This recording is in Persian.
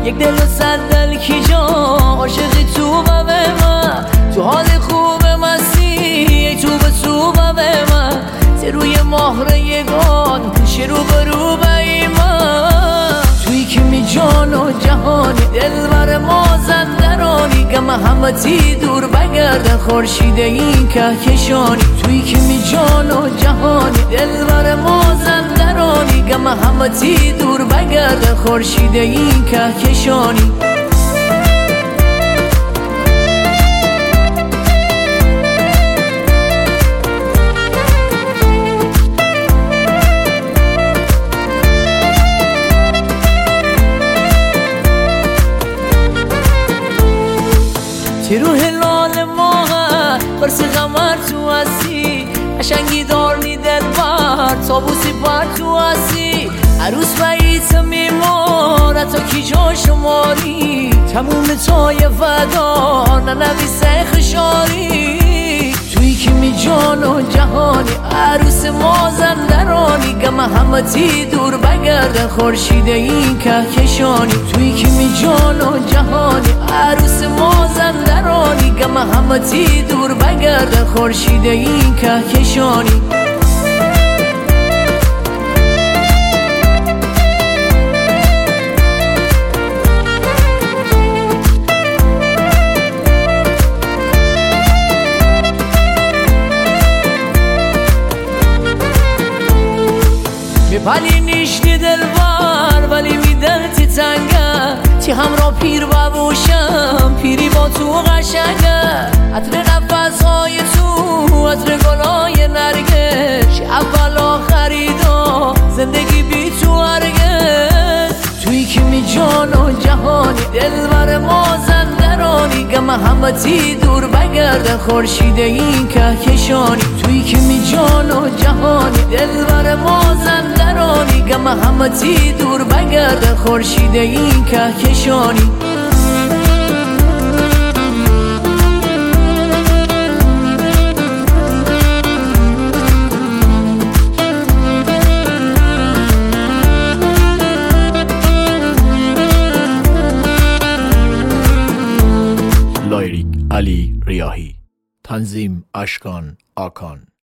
یک دل و صد دل کی جا عاشقی تو و به من، تو حال خوب مستی ای تو به تو و به من، روی مهر یگان پیش رو به رو به من، توی که می جان و جهانی دلبر مازندرانی، غم همتی دور بگردن خورشید این کهکشانی، توی که می جان و جهانی دلبر مازندرانی، غم همتی دور بگردن خورشید این کهکشانی. چه روح لال ماه برس غمر تو هستی، قشنگی دارنی دلبر تابوسی پر تو هستی، عروس بعید میماره تا کی جا شماری، تموم تای ودا ننویسه خشاری، توی که می جان و جهانی عروس مازندرانی، غم همتی دور بگردن خورشید این کهکشانی، توی که می جان و جهانی عروس مازندرانی، غم همتی دور بگردن خورشید این کهکشانی. ولی نیشتی دلبر ولی میدلتی تنگه، چی همراه پیر ببوشم پیری با تو قشنگه، عطر نفسهای تو عطر گلای نرگس، اول آخریدا زندگی بی تو هرگز، توی که می جان و جهانی دلبر مازندرانی، غم همتی دور بگردن خورشید این کهکشانی، توی که می جان و جهانی دلبر مازندرانی، غم همتی دور بگردن خورشید این کهکشانی. لایریک علی ریاحی، تنظیم اشکان آکان.